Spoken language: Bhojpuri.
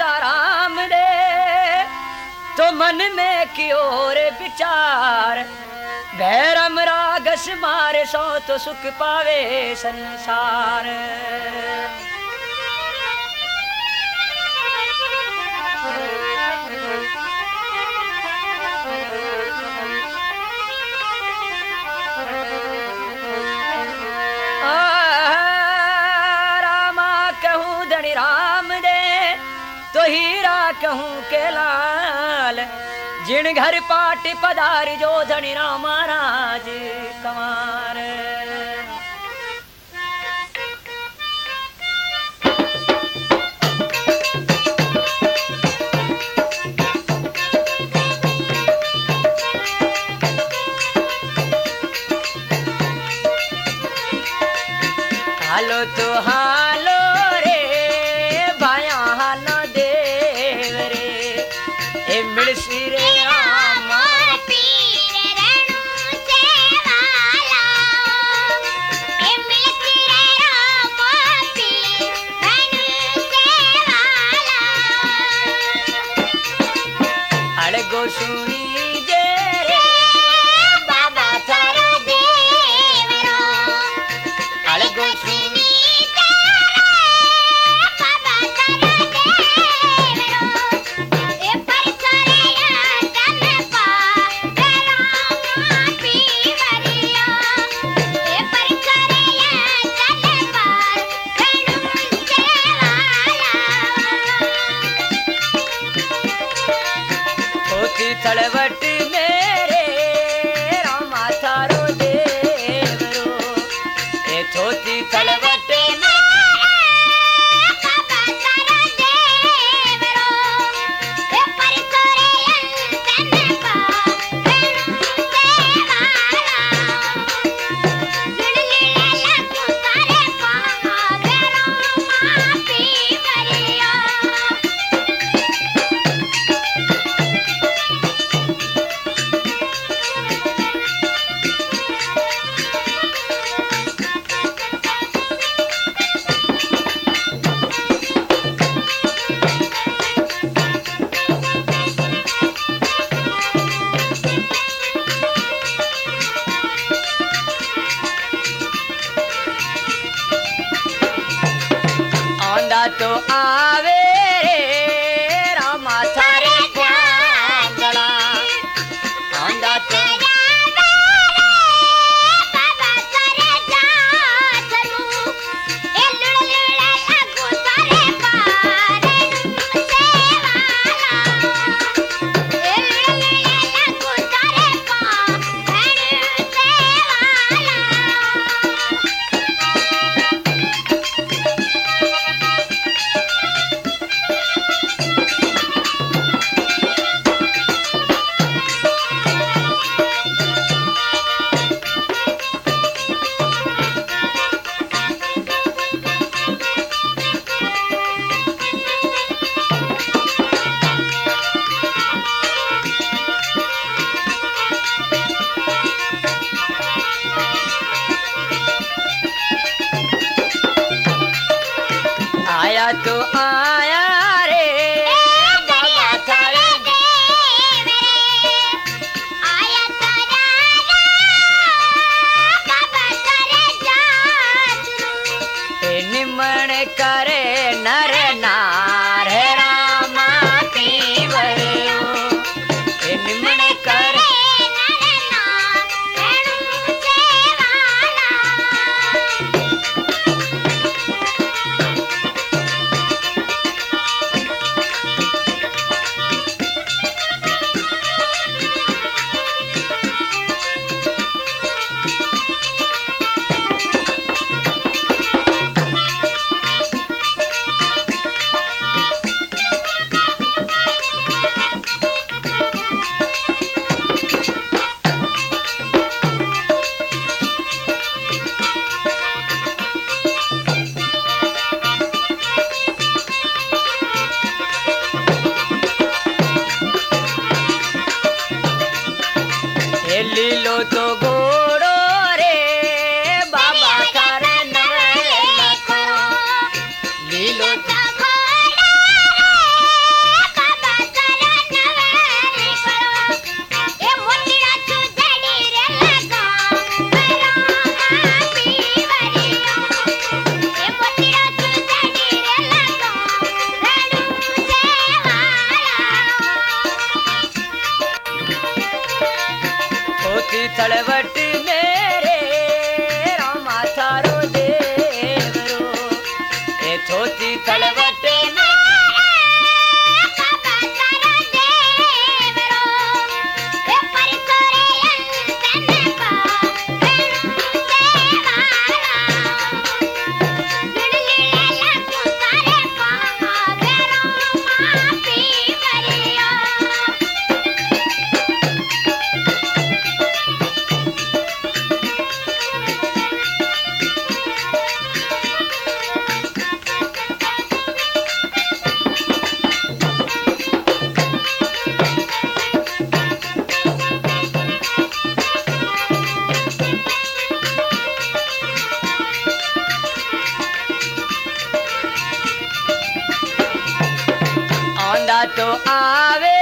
सिया राम दे तो मन में की ओर विचार भैरम रागस मारे सो तो सुख पावे संसार। हीरा कहूँ के लाल जिन घर पाटी पधारी जो धनी राम महाराज कमार। हालो तो हालो श्री राम पीर रणु से वाला श्री राम पीर रणु से वाला अड़गो सुनी जे रे बाबा थारो देवरो अड़गो सुनी तलवट मेरे रामा थारो देवरो ए थोती तलवट तो आवे रे रामा थारे जांगला आंदा तो बाबा थारे जाचरू ए लुड़लुड़ा लागू थारे पार से वाला ए लुड़लुड़ा लागू थारे पार से वाला। आया तो आया रे बाबा थारे देवरे आया तो राजा बाबा थारे जाचरू ए निमण करे नर नार रामा पीवरो ए निमण करे नर नार रणु से वाला खलवटे में तो आवे